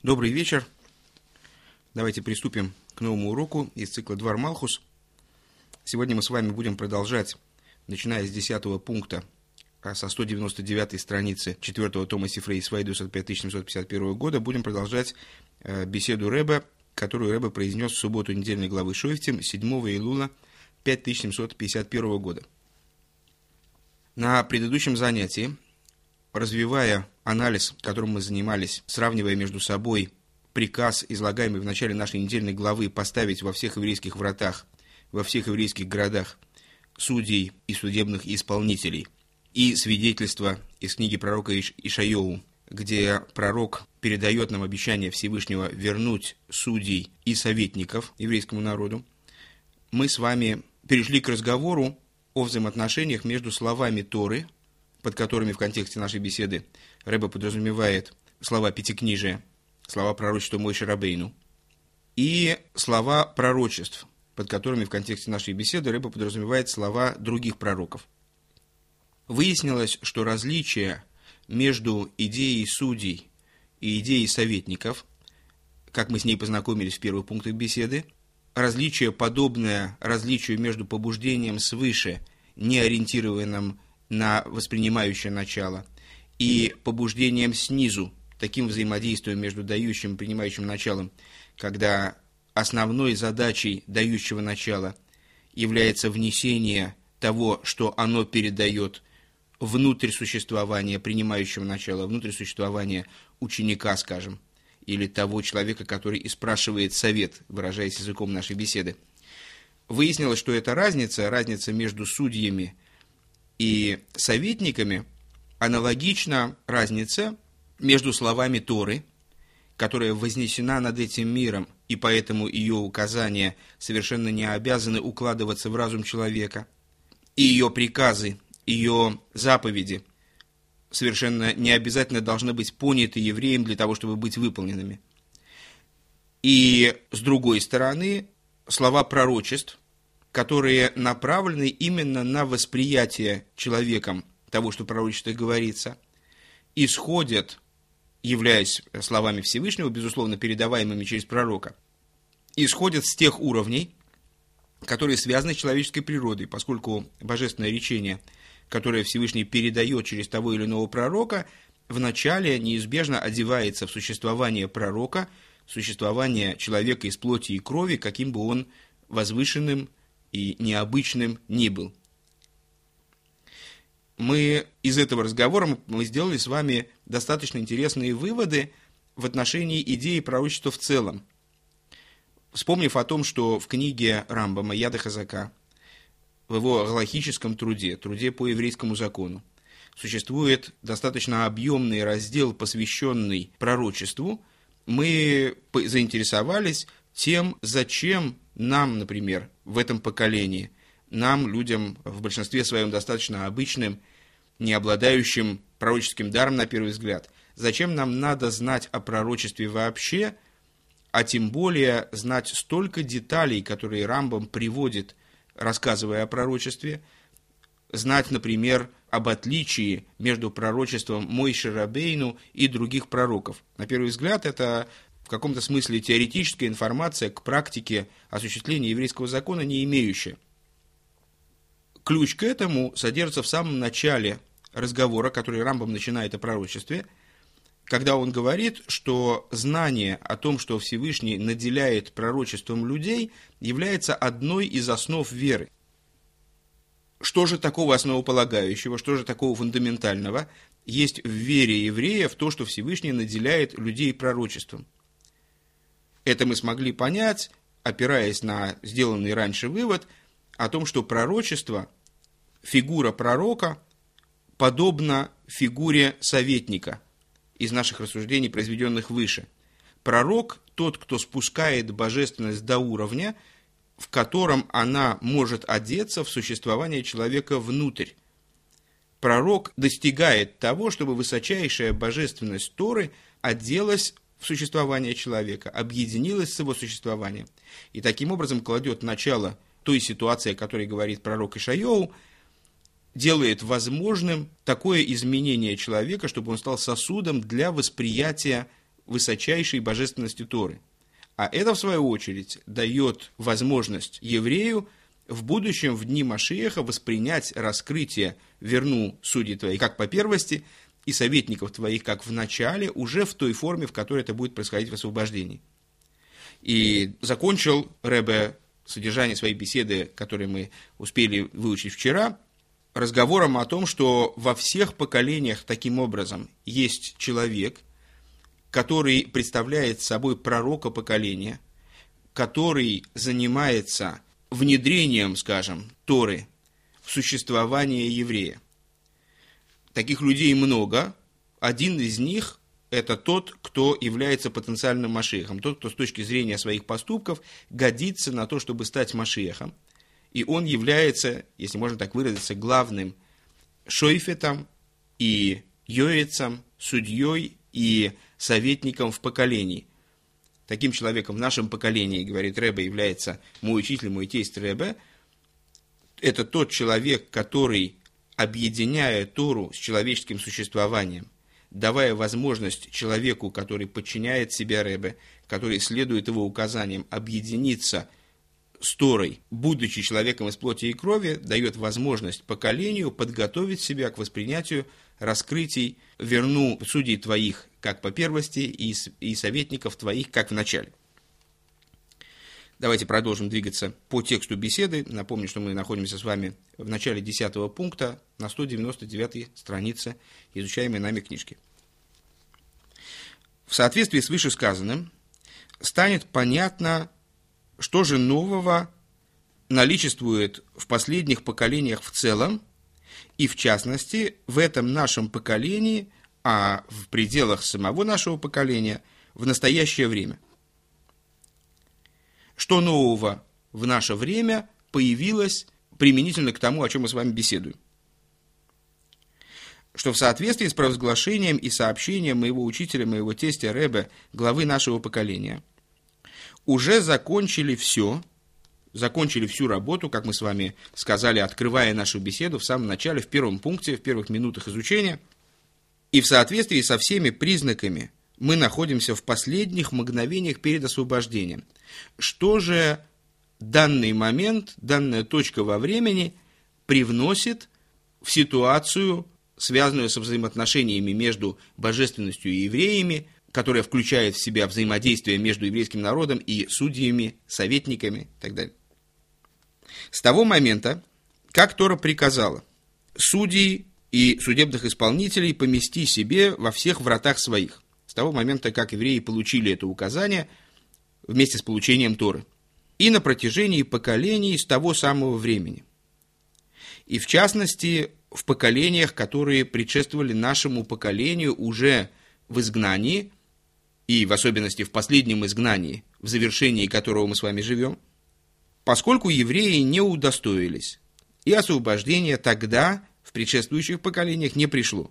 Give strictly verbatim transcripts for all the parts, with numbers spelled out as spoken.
Добрый вечер. Давайте приступим к новому уроку из цикла «Двар Малхус». Сегодня мы с вами будем продолжать, начиная с десятого пункта, со сто девяносто девятой страницы четвертого тома Сифрей Свайдус от пять тысяч семьсот пятьдесят первого года, будем продолжать беседу Ребе, которую Ребе произнес в субботу недельной главы Шойфтим седьмого Илула пять тысяч семьсот пятьдесят первого года. На предыдущем занятии, развивая анализ, которым мы занимались, сравнивая между собой приказ, излагаемый в начале нашей недельной главы, поставить во всех еврейских вратах, во всех еврейских городах судей и судебных исполнителей, и свидетельство из книги пророка Иш- Ишайоу, где пророк передает нам обещание Всевышнего вернуть судей и советников еврейскому народу, мы с вами перешли к разговору о взаимоотношениях между словами Торы, под которыми в контексте нашей беседы Ребе подразумевает слова Пятикнижия, слова пророчества Моше Рабейну, и слова пророчеств, под которыми в контексте нашей беседы Ребе подразумевает слова других пророков. Выяснилось, что различие между идеей судей и идеей советников, как мы с ней познакомились в первых пунктах беседы, различие, подобное различию между побуждением свыше, не ориентированным на воспринимающее начало, и побуждением снизу, таким взаимодействием между дающим и принимающим началом, когда основной задачей дающего начала является внесение того, что оно передает внутрь существования принимающего начала, внутрь существования ученика, скажем, или того человека, который и спрашивает совет, выражаясь языком нашей беседы. Выяснилось, что эта разница, разница между судьями и советниками, аналогична разнице между словами Торы, которая вознесена над этим миром, и поэтому ее указания совершенно не обязаны укладываться в разум человека, и ее приказы, ее заповеди совершенно не обязательно должны быть поняты евреем для того, чтобы быть выполненными. И, с другой стороны, слова пророчеств, которые направлены именно на восприятие человеком того, что в пророчестве говорится, исходят, являясь словами Всевышнего, безусловно, передаваемыми через пророка, исходят с тех уровней, которые связаны с человеческой природой, поскольку божественное речение, которое Всевышний передает через того или иного пророка, вначале неизбежно одевается в существование пророка, существование человека из плоти и крови, каким бы он возвышенным и необычным ни был. Мы из этого разговора мы сделали с вами достаточно интересные выводы в отношении идеи пророчества в целом. Вспомнив о том, что в книге Рамбама Яда Хазака, в его галахическом труде, труде по еврейскому закону, существует достаточно объемный раздел, посвященный пророчеству, мы заинтересовались тем, зачем нам, например, в этом поколении, нам, людям, в большинстве своем достаточно обычным, не обладающим пророческим даром на первый взгляд, зачем нам надо знать о пророчестве вообще, а тем более знать столько деталей, которые Рамбам приводит, рассказывая о пророчестве, знать, например, об отличии между пророчеством Моше Рабейну и других пророков. На первый взгляд, это в каком-то смысле теоретическая информация к практике осуществления еврейского закона, не имеющая. Ключ к этому содержится в самом начале разговора, который Рамбам начинает о пророчестве, когда он говорит, что знание о том, что Всевышний наделяет пророчеством людей, является одной из основ веры. Что же такого основополагающего, что же такого фундаментального есть в вере еврея в то, что Всевышний наделяет людей пророчеством? Это мы смогли понять, опираясь на сделанный раньше вывод о том, что пророчество, фигура пророка, подобна фигуре советника из наших рассуждений, произведенных выше. Пророк – тот, кто спускает божественность до уровня, в котором она может одеться в существование человека внутрь. Пророк достигает того, чтобы высочайшая божественность Торы оделась в существование человека, объединилась с его существованием. И таким образом кладет начало той ситуации, о которой говорит пророк Ишайоу, делает возможным такое изменение человека, чтобы он стал сосудом для восприятия высочайшей божественности Торы. А это, в свою очередь, дает возможность еврею в будущем, в дни Машиаха, воспринять раскрытие «верну судей твоих» как по первости и советников твоих как в начале, уже в той форме, в которой это будет происходить в освобождении. И закончил Ребе содержание своей беседы, которую мы успели выучить вчера, разговором о том, что во всех поколениях таким образом есть человек, который представляет собой пророка поколения, который занимается внедрением, скажем, Торы в существование еврея. Таких людей много. Один из них – это тот, кто является потенциальным Машиахом, тот, кто с точки зрения своих поступков годится на то, чтобы стать Машиахом. И он является, если можно так выразиться, главным шойфетом и йоэцем, судьей и советником в поколении. Таким человеком в нашем поколении, говорит Ребе, является мой учитель, мой тесть Ребе. Это тот человек, который, объединяя Тору с человеческим существованием, давая возможность человеку, который подчиняет себя Ребе, который следует его указаниям, объединиться с Торой, будучи человеком из плоти и крови, дает возможность поколению подготовить себя к воспринятию раскрытий «верну судей твоих, как по первости, и, и советников твоих, как в начале». Давайте продолжим двигаться по тексту беседы. Напомню, что мы находимся с вами в начале десятого пункта на сто девяносто девятой странице изучаемой нами книжки. В соответствии с вышесказанным станет понятно, что же нового наличествует в последних поколениях в целом, и в частности в этом нашем поколении, а в пределах самого нашего поколения в настоящее время. Что нового в наше время появилось применительно к тому, о чем мы с вами беседуем? Что в соответствии с провозглашением и сообщением моего учителя, моего тестя Ребе, главы нашего поколения, уже закончили все, закончили всю работу, как мы с вами сказали, открывая нашу беседу в самом начале, в первом пункте, в первых минутах изучения. И в соответствии со всеми признаками мы находимся в последних мгновениях перед освобождением. Что же данный момент, данная точка во времени привносит в ситуацию, связанную со взаимоотношениями между божественностью и евреями, которая включает в себя взаимодействие между еврейским народом и судьями, советниками и так далее. С того момента, как Тора приказала судей и судебных исполнителей помести себе во всех вратах своих, с того момента, как евреи получили это указание вместе с получением Торы, и на протяжении поколений с того самого времени. И в частности, в поколениях, которые предшествовали нашему поколению уже в изгнании, и в особенности в последнем изгнании, в завершении которого мы с вами живем, поскольку евреи не удостоились, и освобождение тогда, в предшествующих поколениях, не пришло.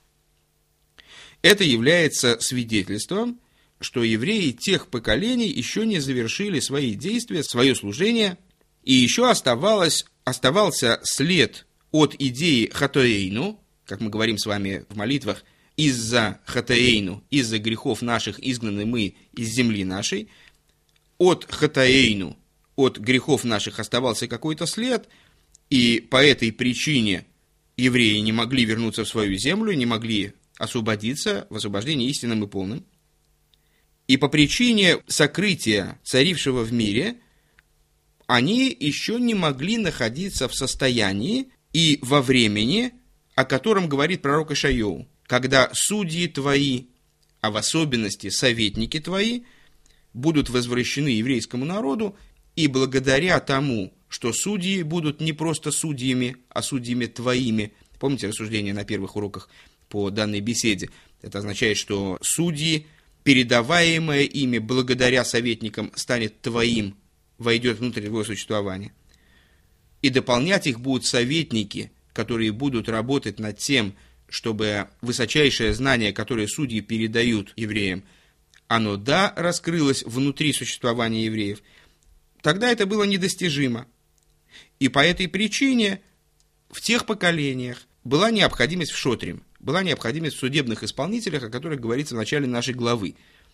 Это является свидетельством, что евреи тех поколений еще не завершили свои действия, свое служение, и еще оставалось, оставался след от идеи хатоэйну, как мы говорим с вами в молитвах, из-за хатаэйну, из-за грехов наших изгнаны мы из земли нашей, от хатаэйну, от грехов наших оставался какой-то след, и по этой причине евреи не могли вернуться в свою землю, не могли освободиться в освобождении истинным и полным. И по причине сокрытия, царившего в мире, они еще не могли находиться в состоянии и во времени, о котором говорит пророк Ишайяу, когда судьи твои, а в особенности советники твои, будут возвращены еврейскому народу, и благодаря тому, что судьи будут не просто судьями, а судьями твоими. Помните рассуждение на первых уроках по данной беседе? Это означает, что судьи, передаваемое ими благодаря советникам, станет твоим, войдет внутрь твоего существования. И дополнять их будут советники, которые будут работать над тем, чтобы высочайшее знание, которое судьи передают евреям, оно, да, раскрылось внутри существования евреев, тогда это было недостижимо. И по этой причине в тех поколениях была необходимость в шотрим, была необходимость в судебных исполнителях, о которых говорится в начале нашей главы.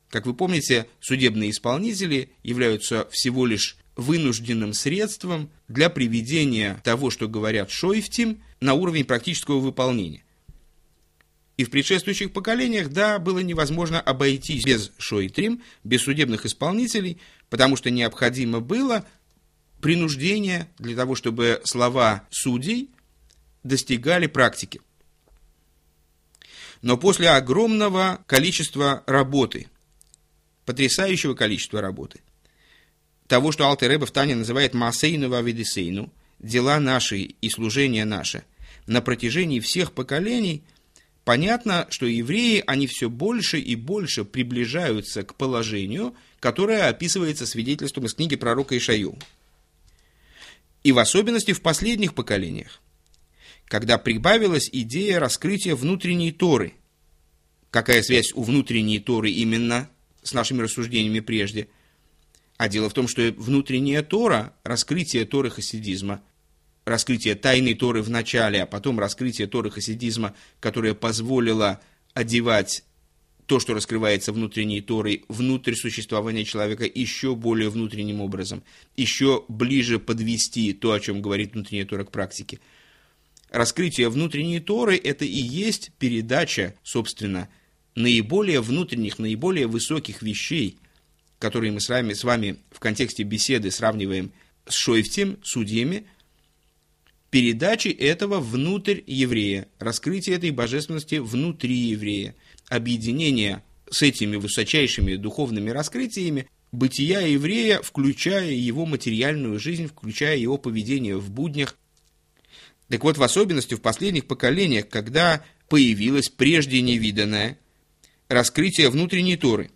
Как вы помните, судебные исполнители являются всего лишь вынужденным средством для приведения того, что говорят шойфтим, на уровень практического выполнения. И в предшествующих поколениях, да, было невозможно обойтись без шойтрим, без судебных исполнителей, потому что необходимо было принуждение для того, чтобы слова судей достигали практики. Но после огромного количества работы, потрясающего количества работы, того, что Алтер Ребе в Тане называет «маасейну вавидисейну», дела наши и служение наше, на протяжении всех поколений, понятно, что евреи, они все больше и больше приближаются к положению, которое описывается свидетельством из книги пророка Ишайю. И в особенности в последних поколениях, когда прибавилась идея раскрытия внутренней Торы. Какая связь у внутренней Торы именно с нашими рассуждениями прежде? А дело в том, что внутренняя Тора, раскрытие Торы хасидизма, раскрытие тайной Торы в начале, а потом раскрытие Торы хасидизма, которое позволило одевать то, что раскрывается внутренней Торой, внутрь существования человека еще более внутренним образом, еще ближе подвести то, о чем говорит внутренняя Тора, к практике. Раскрытие внутренней Торы – это и есть передача, собственно, наиболее внутренних, наиболее высоких вещей, которые мы с вами, с вами в контексте беседы сравниваем с шойфтем, судьями, передачи этого внутрь еврея, раскрытие этой божественности внутри еврея, объединение с этими высочайшими духовными раскрытиями бытия еврея, включая его материальную жизнь, включая его поведение в буднях. Так вот, в особенности в последних поколениях, когда появилось прежде невиданное раскрытие внутренней Торы,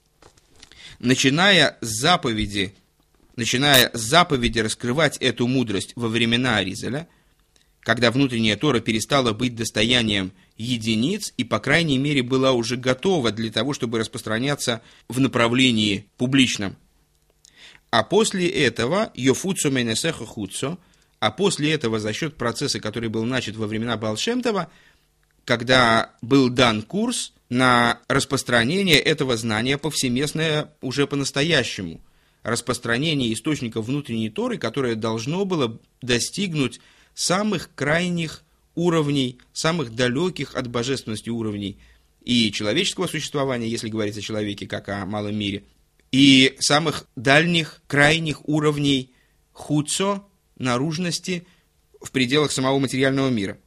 начиная с заповеди, начиная с заповеди раскрывать эту мудрость во времена Аризаля, когда внутренняя Тора перестала быть достоянием единиц и, по крайней мере, была уже готова для того, чтобы распространяться в направлении публичном. А после этого, йофуцо мейнесехо хуцо, а после этого, за счет процесса, который был начат во времена Баал Шем Това, когда был дан курс на распространение этого знания повсеместное уже по-настоящему, распространение источников внутренней Торы, которое должно было достигнуть самых крайних уровней, самых далеких от божественности уровней и человеческого существования, если говорить о человеке как о малом мире, и самых дальних, крайних уровней хуцо, наружности в пределах самого материального мира.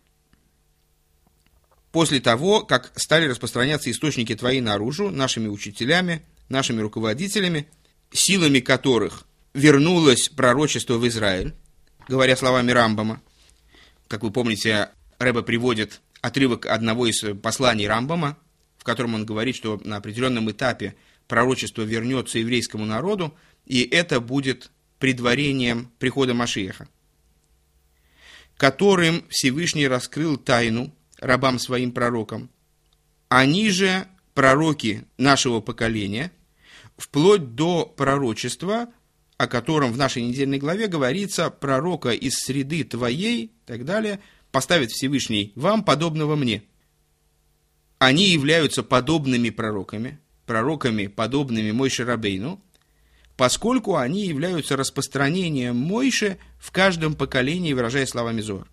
После того, как стали распространяться источники твои наружу, нашими учителями, нашими руководителями, силами которых вернулось пророчество в Израиль, говоря словами Рамбама. Как вы помните, Ребе приводит отрывок одного из посланий Рамбама, в котором он говорит, что на определенном этапе пророчество вернется еврейскому народу, и это будет предварением прихода Машиаха, которым Всевышний раскрыл тайну рабам своим пророкам. Они же пророки нашего поколения, вплоть до пророчества, о котором в нашей недельной главе говорится: пророка из среды твоей, и так далее, поставит Всевышний вам, подобного мне. Они являются подобными пророками, пророками, подобными Мойше Рабейну, поскольку они являются распространением Мойше в каждом поколении, выражая словами Зоар.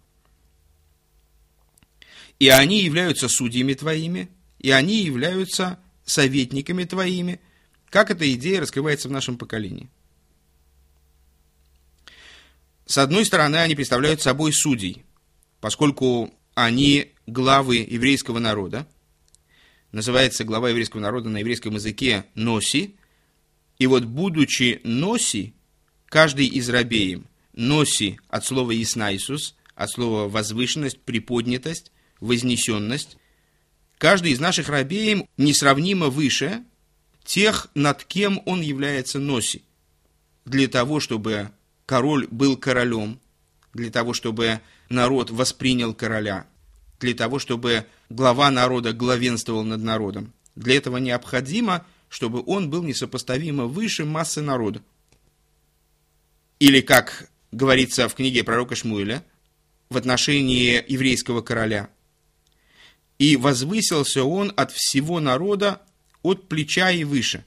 И они являются судьями твоими, и они являются советниками твоими, как эта идея раскрывается в нашем поколении. С одной стороны, они представляют собой судей, поскольку они главы еврейского народа. Называется глава еврейского народа на еврейском языке «носи». И вот, будучи «носи», каждый из рабеем, «носи» от слова «иснайсус», от слова «возвышенность», «приподнятость», «вознесенность», каждый из наших рабеем несравнимо выше тех, над кем он является «носи». Для того, чтобы король был королем, для того, чтобы народ воспринял короля, для того, чтобы глава народа главенствовал над народом. Для этого необходимо, чтобы он был несопоставимо выше массы народа. Или, как говорится в книге пророка Шмуэля, в отношении еврейского короля: «И возвысился он от всего народа от плеча и выше.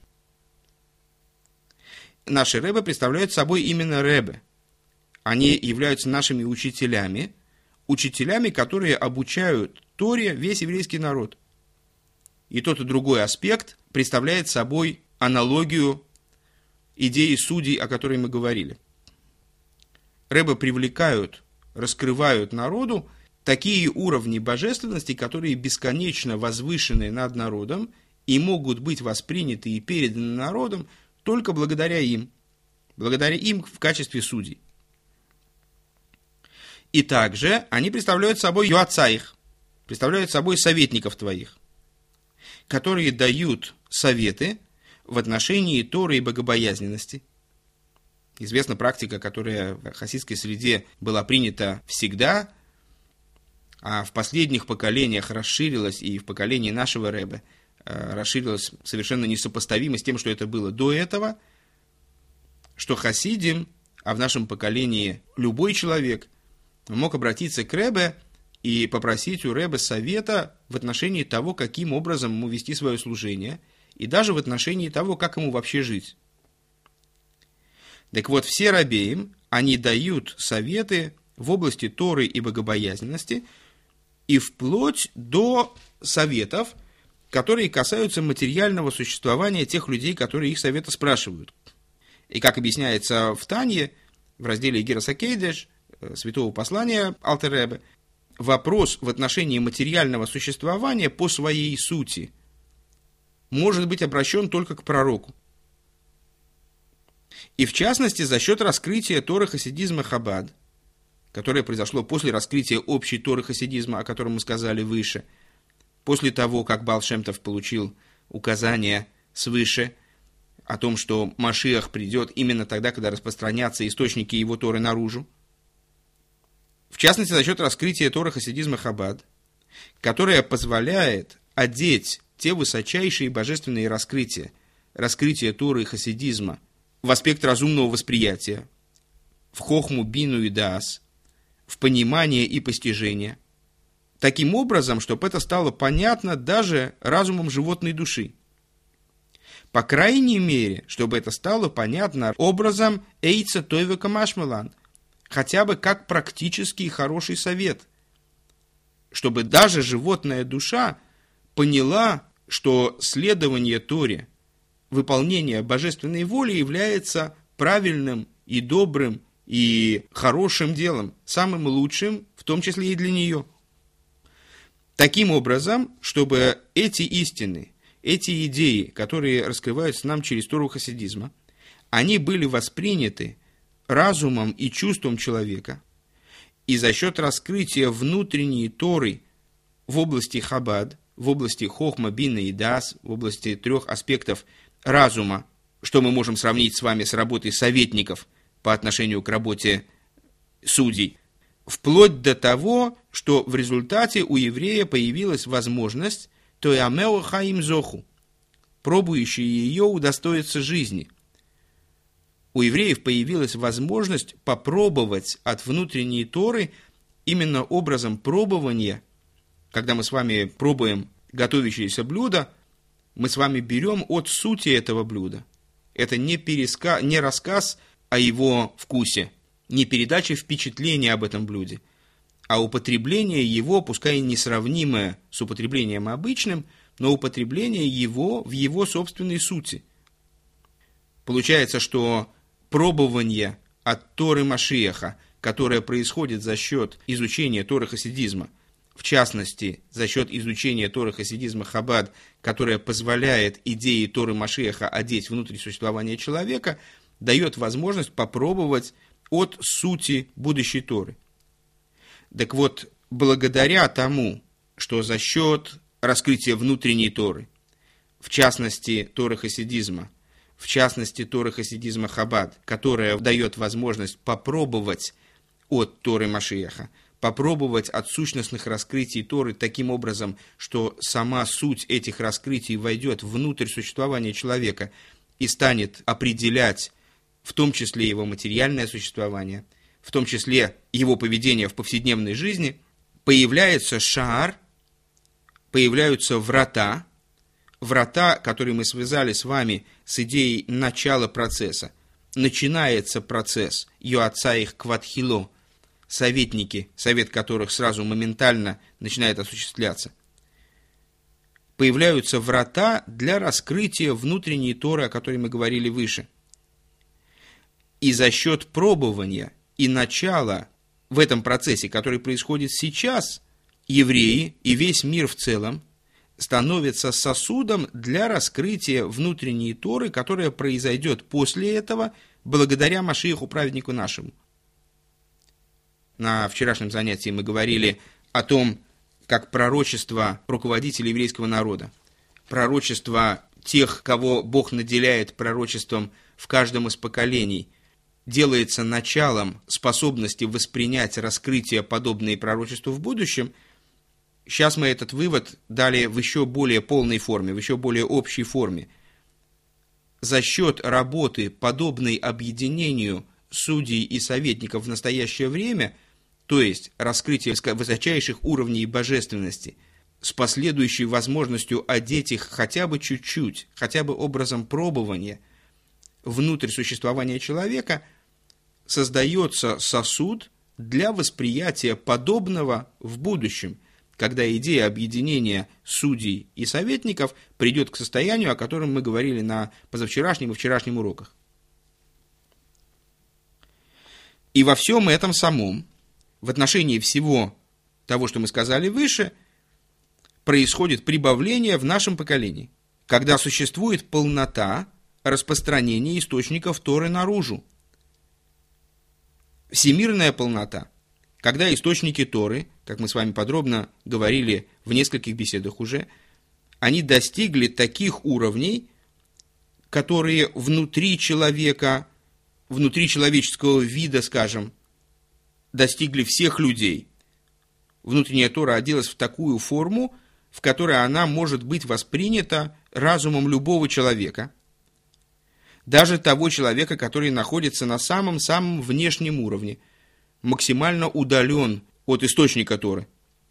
Наши рэбе представляют собой именно рэбе. Они являются нашими учителями, учителями, которые обучают Торе весь еврейский народ. И тот и другой аспект представляет собой аналогию идеи судей, о которой мы говорили. Рэбе привлекают, раскрывают народу такие уровни божественности, которые бесконечно возвышены над народом и могут быть восприняты и переданы народом только благодаря им, благодаря им в качестве судей. И также они представляют собой юацаих, представляют собой советников твоих, которые дают советы в отношении Торы и богобоязненности. Известна практика, которая в хасидской среде была принята всегда, а в последних поколениях расширилась, и в поколении нашего рэбе расширилась совершенно несопоставимо с тем, что это было до этого, что хасидим, а в нашем поколении любой человек мог обратиться к рэбе и попросить у рэбе совета в отношении того, каким образом ему вести свое служение, и даже в отношении того, как ему вообще жить. Так вот, все рабеим, они дают советы в области Торы и богобоязненности, и вплоть до советов, которые касаются материального существования тех людей, которые их совета спрашивают. И как объясняется в Танье, в разделе Игерас Акейдеш, святого послания Алтер Ребе, вопрос в отношении материального существования по своей сути может быть обращен только к пророку. И в частности, за счет раскрытия Торы хасидизма Хабад, которое произошло после раскрытия общей Торы хасидизма, о котором мы сказали выше, после того, как Баал Шем Тов получил указание свыше о том, что Машиах придет именно тогда, когда распространятся источники его Торы наружу. В частности, за счет раскрытия Торы хасидизма Хабад, которое позволяет одеть те высочайшие божественные раскрытия, раскрытия Торы и хасидизма в аспект разумного восприятия, в хохму, бину и даас, в понимание и постижение, таким образом, чтобы это стало понятно даже разумом животной души. По крайней мере, чтобы это стало понятно образом эйца тойвека машмалан, хотя бы как практический хороший совет, чтобы даже животная душа поняла, что следование Торе, выполнение божественной воли является правильным и добрым и хорошим делом, самым лучшим, в том числе и для нее. Таким образом, чтобы эти истины, эти идеи, которые раскрываются нам через Тору хасидизма, они были восприняты разумом и чувством человека, и за счет раскрытия внутренней Торы в области Хабад, в области Хохма, Бина и Даас, в области трех аспектов разума, что мы можем сравнить с вами с работой советников по отношению к работе судей, вплоть до того, что в результате у еврея появилась возможность «тоямео хаим зоху», пробующие ее удостоиться жизни. У евреев появилась возможность попробовать от внутренней Торы именно образом пробования. Когда мы с вами пробуем готовящееся блюдо, мы с вами берем от сути этого блюда. Это не, переска... не рассказ о его вкусе, не передача впечатления об этом блюде, а употребление его, пускай и несравнимое с употреблением обычным, но употребление его в его собственной сути. Получается, что пробование от Торы Машиаха, которое происходит за счет изучения Торы хасидизма, в частности, за счет изучения Торы хасидизма Хабад, которое позволяет идеи Торы Машиаха одеть внутрь существования человека, дает возможность попробовать от сути будущей Торы. Так вот, благодаря тому, что за счет раскрытия внутренней Торы, в частности Торы хасидизма, в частности Торы хасидизма Хабад, которая дает возможность попробовать от Торы Машиаха, попробовать от сущностных раскрытий Торы таким образом, что сама суть этих раскрытий войдет внутрь существования человека и станет определять в том числе его материальное существование, в том числе его поведение в повседневной жизни, появляется шаар, появляются врата, врата, которые мы связали с вами с идеей начала процесса. Начинается процесс Йоацаих Кватхило, советники, совет которых сразу моментально начинает осуществляться. Появляются врата для раскрытия внутренней Торы, о которой мы говорили выше. И за счет пробования и начала в этом процессе, который происходит сейчас, евреи и весь мир в целом становятся сосудом для раскрытия внутренней Торы, которая произойдет после этого благодаря Машиаху, праведнику нашему. На вчерашнем занятии мы говорили о том, как пророчество руководителей еврейского народа, пророчество тех, кого Бог наделяет пророчеством в каждом из поколений, делается началом способности воспринять раскрытие, подобные пророчеству в будущем. Сейчас мы этот вывод дали в еще более полной форме, в еще более общей форме. За счет работы, подобной объединению судей и советников в настоящее время, то есть раскрытие высочайших уровней божественности, с последующей возможностью одеть их хотя бы чуть-чуть, хотя бы образом пробования внутрь существования человека, создается сосуд для восприятия подобного в будущем, когда идея объединения судей и советников придет к состоянию, о котором мы говорили на позавчерашнем и вчерашнем уроках. И во всем этом самом, в отношении всего того, что мы сказали выше, происходит прибавление в нашем поколении, когда существует полнота распространения источников Торы наружу. Всемирная полнота, когда источники Торы, как мы с вами подробно говорили в нескольких беседах уже, они достигли таких уровней, которые внутри человека, внутри человеческого вида, скажем, достигли всех людей. Внутренняя Тора оделась в такую форму, в которой она может быть воспринята разумом любого человека, даже того человека, который находится на самом-самом внешнем уровне, максимально удален от источника Торы.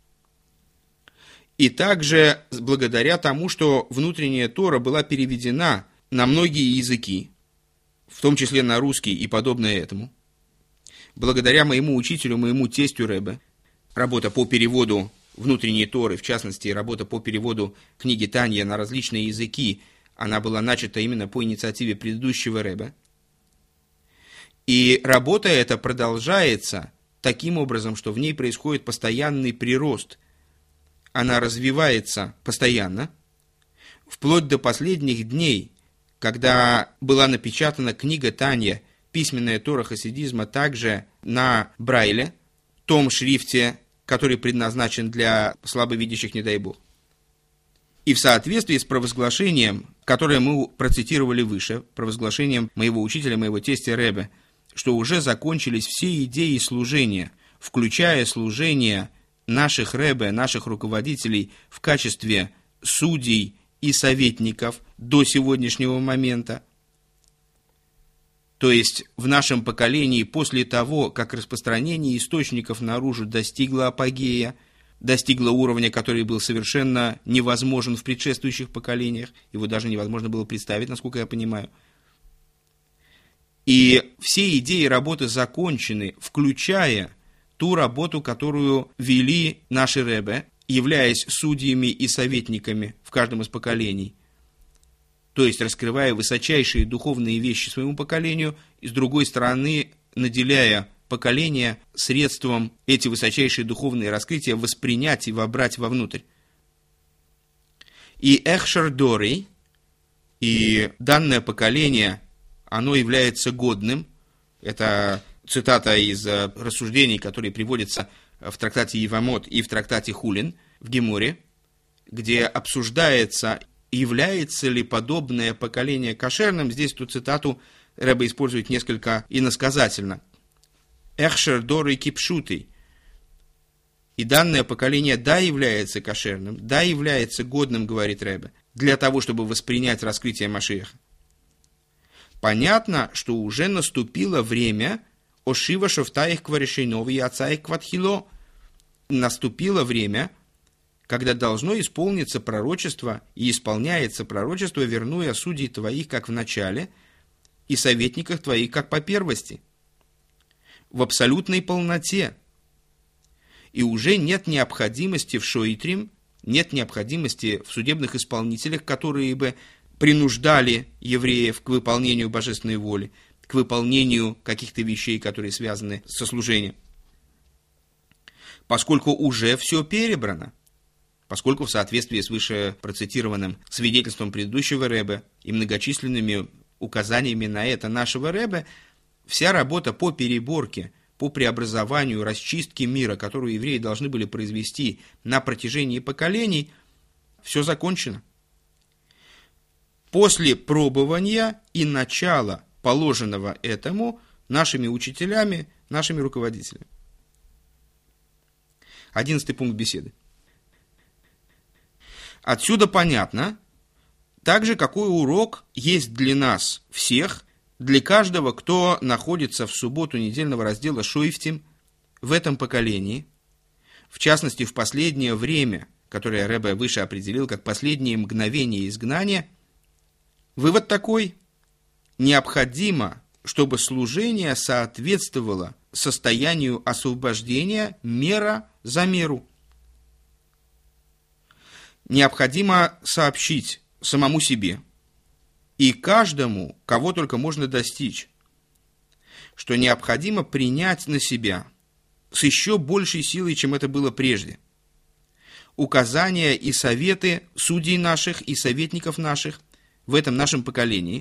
И также благодаря тому, что внутренняя Тора была переведена на многие языки, в том числе на русский и подобное этому, благодаря моему учителю, моему тестю Ребе, работа по переводу внутренней Торы, в частности, работа по переводу книги Танья на различные языки, она была начата именно по инициативе предыдущего Ребе. И работа эта продолжается таким образом, что в ней происходит постоянный прирост. Она развивается постоянно, вплоть до последних дней, когда была напечатана книга Танья, письменная Тора хасидизма, также на Брайле, том шрифте, который предназначен для слабовидящих, не дай бог. И в соответствии с провозглашением, которое мы процитировали выше, провозглашением моего учителя, моего тестя Ребе, что уже закончились все идеи служения, включая служение наших Ребе, наших руководителей в качестве судей и советников до сегодняшнего момента. То есть в нашем поколении после того, как распространение источников наружу достигло апогея, достигло уровня, который был совершенно невозможен в предшествующих поколениях, его даже невозможно было представить, насколько я понимаю. И все идеи работы закончены, включая ту работу, которую вели наши Ребе, являясь судьями и советниками в каждом из поколений. То есть раскрывая высочайшие духовные вещи своему поколению, и с другой стороны наделяя поколение средством эти высочайшие духовные раскрытия воспринять и вобрать вовнутрь. И Эхшер Дори, и данное поколение, оно является годным. Это цитата из рассуждений, которые приводятся в трактате Евамот и в трактате Хулин в Геморе, где обсуждается, является ли подобное поколение кошерным. Здесь эту цитату Ребе использует несколько иносказательно. Эхшер Дори Кипшутый. И данное поколение, да, является кошерным, да, является годным, говорит Ребе, для того, чтобы воспринять раскрытие Машиаха. Понятно, что уже наступило время Ошива Шофтаих Кваришейнова и Отца их Кватхило. Наступило время, когда должно исполниться пророчество, и исполняется пророчество, верну я судей твоих, как в начале, и советников твоих, как по первости, в абсолютной полноте. И уже нет необходимости в шоитрим, нет необходимости в судебных исполнителях, которые бы принуждали евреев к выполнению божественной воли, к выполнению каких-то вещей, которые связаны со служением. Поскольку уже все перебрано, поскольку в соответствии с выше процитированным свидетельством предыдущего ребе и многочисленными указаниями на это нашего ребе, вся работа по переборке, по преобразованию, расчистке мира, которую евреи должны были произвести на протяжении поколений, все закончено. После пробования и начала, положенного этому, нашими учителями, нашими руководителями. Одиннадцатый пункт беседы. Отсюда понятно также, какой урок есть для нас всех, для каждого, кто находится в субботу недельного раздела Шоифтим в этом поколении, в частности, в последнее время, которое Ребе выше определил как последние мгновения изгнания. Вывод такой: необходимо, чтобы служение соответствовало состоянию освобождения мера за меру. Необходимо сообщить самому себе и каждому, кого только можно достичь, что необходимо принять на себя с еще большей силой, чем это было прежде, указания и советы судей наших и советников наших в этом нашем поколении.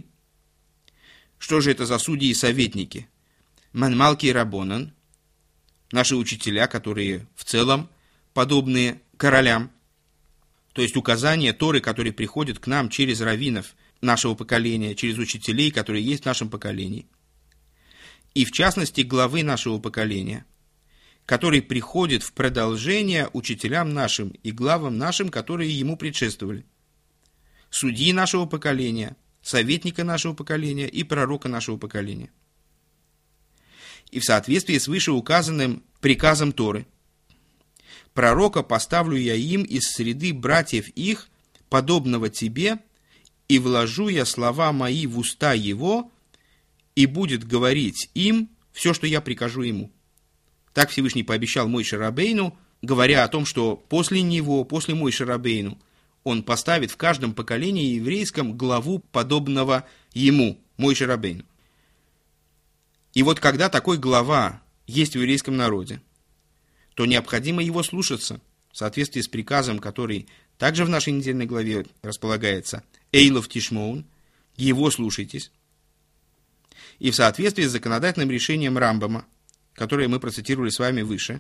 Что же это за судьи и советники? Манмалки и Рабонан, наши учителя, которые в целом подобные королям, то есть указания Торы, которые приходят к нам через раввинов нашего поколения, через учителей, которые есть в нашем поколении, и в частности главы нашего поколения, который приходит в продолжение учителям нашим и главам нашим, которые ему предшествовали, судьи нашего поколения, советника нашего поколения и пророка нашего поколения. И в соответствии с вышеуказанным приказом Торы, пророка поставлю я им из среды братьев их, подобного тебе, и вложу я слова мои в уста его, и будет говорить им все, что я прикажу ему. Так Всевышний пообещал Моше Рабейну, говоря о том, что после него, после Моше Рабейну, он поставит в каждом поколении еврейском главу, подобного ему, Моше Рабейну. И вот когда такой глава есть в еврейском народе, то необходимо его слушаться в соответствии с приказом, который также в нашей недельной главе располагается, «Эйлов Тишмоун», его слушайтесь, и в соответствии с законодательным решением Рамбама, которое мы процитировали с вами выше,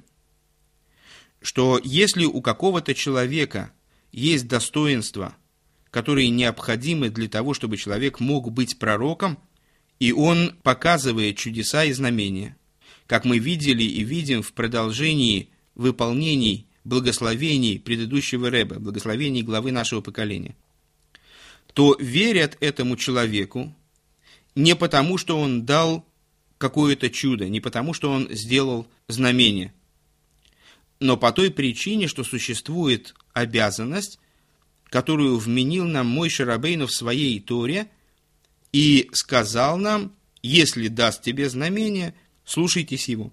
что если у какого-то человека есть достоинства, которые необходимы для того, чтобы человек мог быть пророком, и он показывает чудеса и знамения, как мы видели и видим в продолжении выполнений благословений предыдущего ребе, благословений главы нашего поколения, то верят этому человеку не потому, что он дал какое-то чудо, не потому, что он сделал знамение, но по той причине, что существует обязанность, которую вменил нам Моше Рабейну в своей Торе и сказал нам: если даст тебе знамение, слушайтесь его.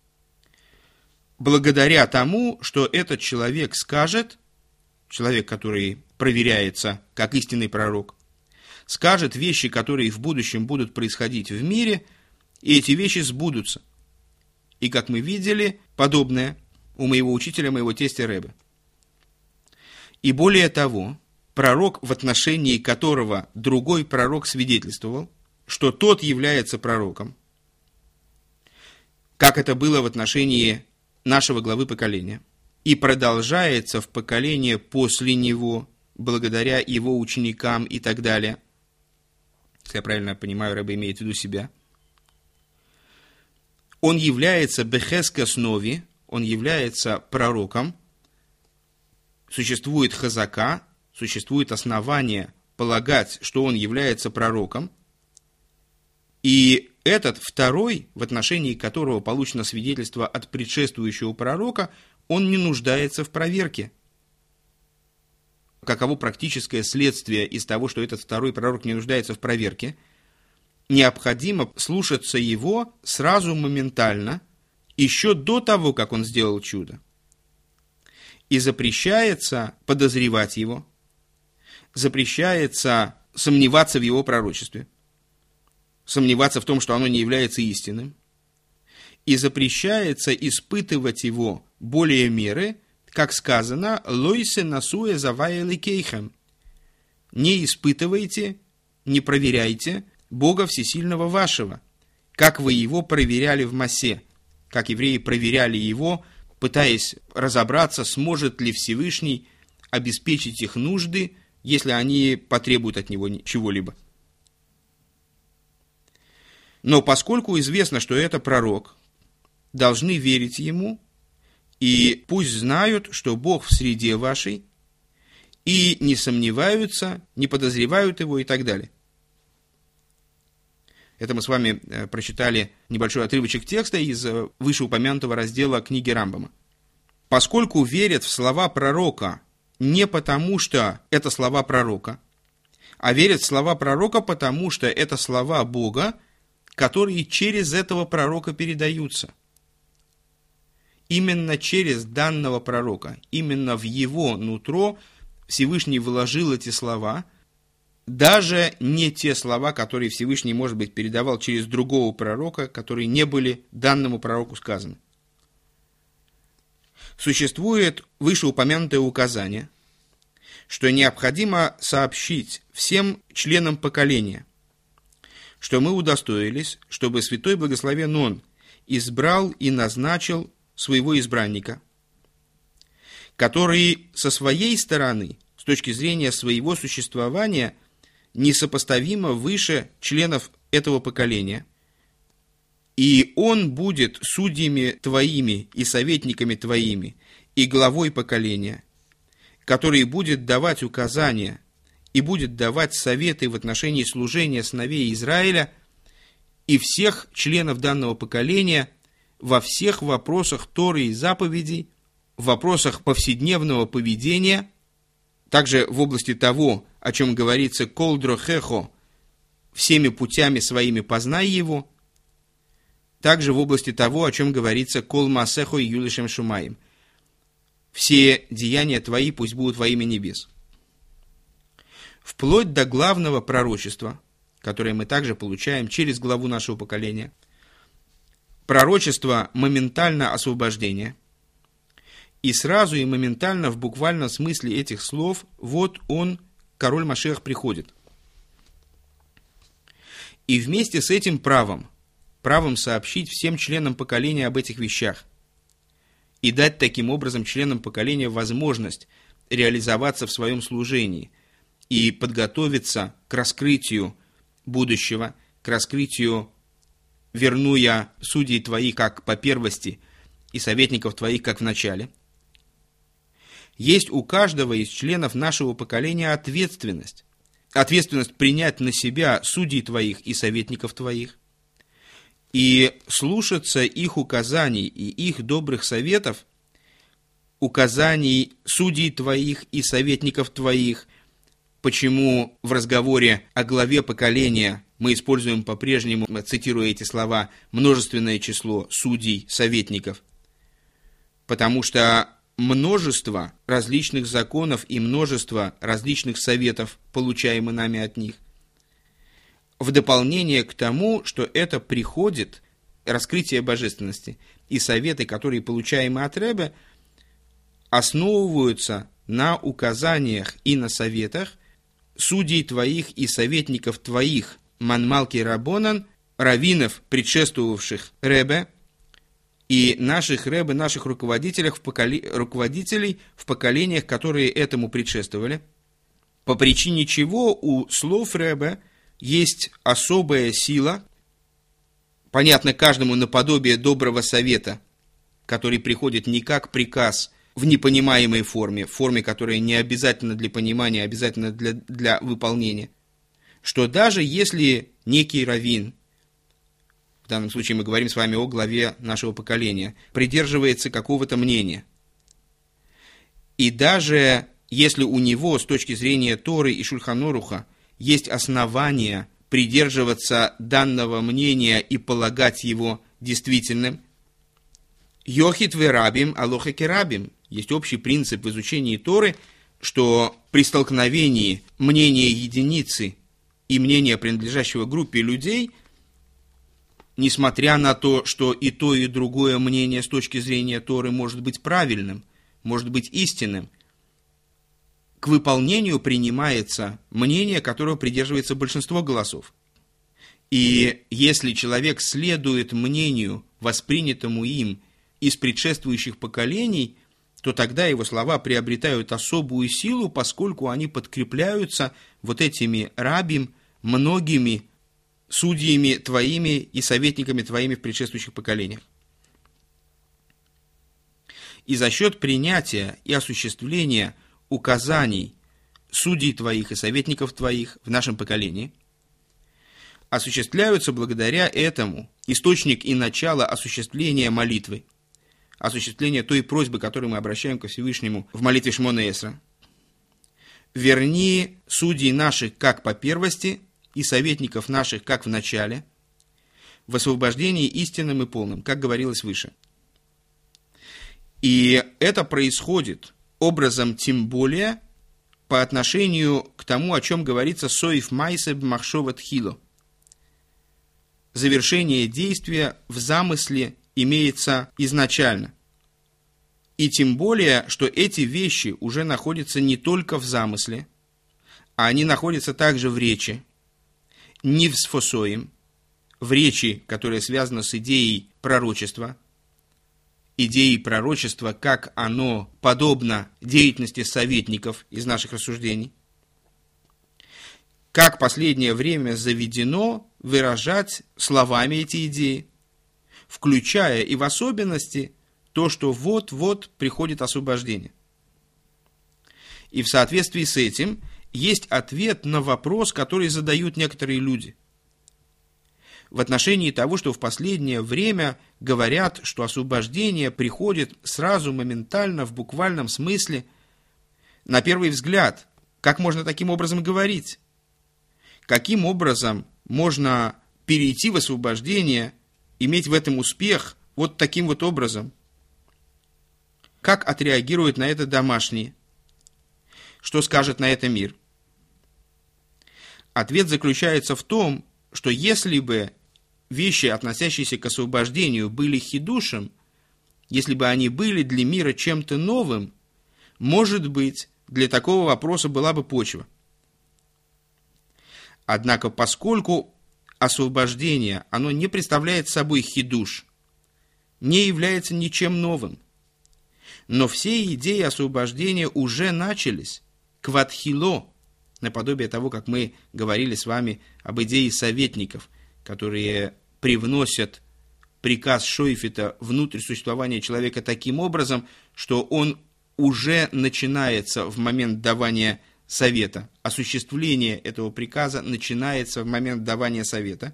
Благодаря тому, что этот человек скажет, человек, который проверяется как истинный пророк, скажет вещи, которые в будущем будут происходить в мире, и эти вещи сбудутся. И, как мы видели, подобное у моего учителя, моего тестя Ребе. И более того, пророк, в отношении которого другой пророк свидетельствовал, что тот является пророком, как это было в отношении нашего главы поколения, и продолжается в поколение после него, благодаря его ученикам и так далее. Если я правильно понимаю, Ребе имеет в виду себя. Он является бехескес нови, он является пророком, существует хазака, существует основание полагать, что он является пророком, и этот второй, в отношении которого получено свидетельство от предшествующего пророка, он не нуждается в проверке. каково практическое следствие из того, что этот второй пророк не нуждается в проверке, необходимо слушаться его сразу моментально, еще до того, как он сделал чудо. И запрещается подозревать его, запрещается сомневаться в его пророчестве, сомневаться в том, что оно не является истинным, и запрещается испытывать его более меры, как сказано, «Лойсе насуэ завая ликейхем». Не испытывайте, не проверяйте Бога Всесильного вашего, как вы его проверяли в Мосе, как евреи проверяли его, пытаясь разобраться, сможет ли Всевышний обеспечить их нужды, если они потребуют от него чего-либо. Но поскольку известно, что это пророк, должны верить ему, и пусть знают, что Бог в среде вашей, и не сомневаются, не подозревают его и так далее. Это мы с вами прочитали небольшой отрывочек текста из вышеупомянутого раздела книги Рамбама. Поскольку верят в слова пророка не потому, что это слова пророка, а верят в слова пророка потому, что это слова Бога, которые через этого пророка передаются. Именно через данного пророка, именно в его нутро Всевышний вложил эти слова, даже не те слова, которые Всевышний, может быть, передавал через другого пророка, которые не были данному пророку сказаны. Существует вышеупомянутое указание, что необходимо сообщить всем членам поколения, что мы удостоились, чтобы Святой Благословен Он избрал и назначил своего избранника, который со своей стороны, с точки зрения своего существования, несопоставимо выше членов этого поколения, и он будет судьями твоими и советниками твоими и главой поколения, который будет давать указания и будет давать советы в отношении служения сыновей Израиля и всех членов данного поколения во всех вопросах Торы и заповедей, в вопросах повседневного поведения, также в области того, о чем говорится «кол дрохехо», всеми путями своими познай его, также в области того, о чем говорится «кол масехо и юлишем шумаим», все деяния твои пусть будут во имя небес. Вплоть до главного пророчества, которое мы также получаем через главу нашего поколения, пророчество моментально освобождения, и сразу и моментально в буквальном смысле этих слов вот он, король Машиах, приходит. И вместе с этим правом, правом сообщить всем членам поколения об этих вещах и дать таким образом членам поколения возможность реализоваться в своем служении и подготовиться к раскрытию будущего, к раскрытию «верну я судей твоих, как по первости, и советников твоих, как в начале». Есть у каждого из членов нашего поколения ответственность. Ответственность принять на себя судей твоих и советников твоих, и слушаться их указаний и их добрых советов, указаний судей твоих и советников твоих, почему в разговоре о главе поколения мы используем по-прежнему, цитируя эти слова, множественное число судей, советников, потому что множество различных законов и множество различных советов, получаемых нами от них, в дополнение к тому, что это приходит, раскрытие божественности, и советы, которые получаемы от Ребе, основываются на указаниях и на советах судей твоих и советников твоих, манмалки рабонан, раввинов, предшествовавших Ребе, и наших Ребе, наших руководителей в, поколе... руководителей в поколениях, которые этому предшествовали, по причине чего у слов Ребе есть особая сила, понятно каждому наподобие доброго совета, который приходит не как приказ в непонимаемой форме, в форме, которая не обязательно для понимания, а обязательно для, для выполнения, что даже если некий раввин, в данном случае мы говорим с вами о главе нашего поколения, придерживается какого-то мнения, и даже если у него с точки зрения Торы и Шульхан Оруха есть основания придерживаться данного мнения и полагать его действительным, Йохит верабим алоха керабим. Есть общий принцип в изучении Торы, что при столкновении мнения единицы и мнения принадлежащего группе людей, несмотря на то, что и то, и другое мнение с точки зрения Торы может быть правильным, может быть истинным, к выполнению принимается мнение, которого придерживается большинство голосов. И если человек следует мнению, воспринятому им из предшествующих поколений, то тогда его слова приобретают особую силу, поскольку они подкрепляются вот этими рабим, многими судьями твоими и советниками твоими в предшествующих поколениях. И за счет принятия и осуществления указаний судей твоих и советников твоих в нашем поколении осуществляются благодаря этому источник и начало осуществления молитвы, осуществления той просьбы, которой мы обращаем ко Всевышнему в молитве Шмона Эсра. Верни судей наших как по первости и советников наших как в начале, в освобождении истинным и полным, как говорилось выше. И это происходит образом тем более по отношению к тому, о чем говорится «соиф майсе б'махшова тхило». Завершение действия в замысле имеется изначально. И тем более, что эти вещи уже находятся не только в замысле, а они находятся также в речи, не в сфосоим, в речи, которая связана с идеей пророчества, идеей пророчества, как оно подобно деятельности советников из наших рассуждений, как последнее время заведено выражать словами эти идеи, включая и в особенности то, что вот-вот приходит освобождение. И в соответствии с этим есть ответ на вопрос, который задают некоторые люди в отношении того, что в последнее время говорят, что освобождение приходит сразу, моментально, в буквальном смысле. На первый взгляд, как можно таким образом говорить? Каким образом можно перейти в освобождение, иметь в этом успех вот таким вот образом? Как отреагируют на это домашние? Что скажет на это мир? Ответ заключается в том, что если бы вещи, относящиеся к освобождению, были хидушем, если бы они были для мира чем-то новым, может быть, для такого вопроса была бы почва. Однако, поскольку освобождение, оно не представляет собой хидуш, не является ничем новым, но все идеи освобождения уже начались, кватхило, наподобие того, как мы говорили с вами об идее советников, которые привносят приказ Шойфета внутрь существования человека таким образом, что он уже начинается в момент давания совета. Осуществление этого приказа начинается в момент давания совета.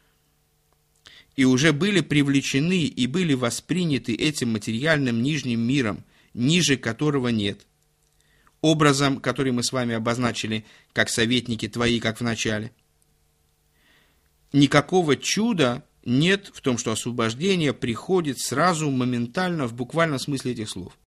И уже были привлечены и были восприняты этим материальным нижним миром, ниже которого нет. Образом, который мы с вами обозначили, как советники твои, как в начале. Никакого чуда нет в том, что освобождение приходит сразу, моментально, в буквальном смысле этих слов.